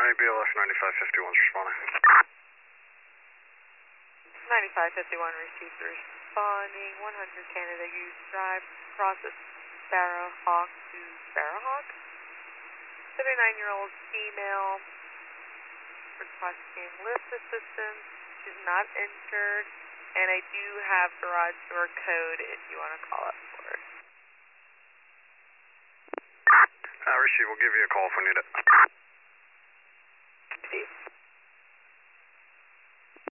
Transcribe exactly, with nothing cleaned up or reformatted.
B L S ninety-five fifty-one is responding. ninety-five fifty-one received responding. one hundred Canada Goose Drive, process Sparrowhawk to Sparrowhawk. thirty-nine-year-old female requesting lift assistance. She's not injured, and I do have garage door code if you want to call up for it. Uh, receive, we'll give you a call if we need it.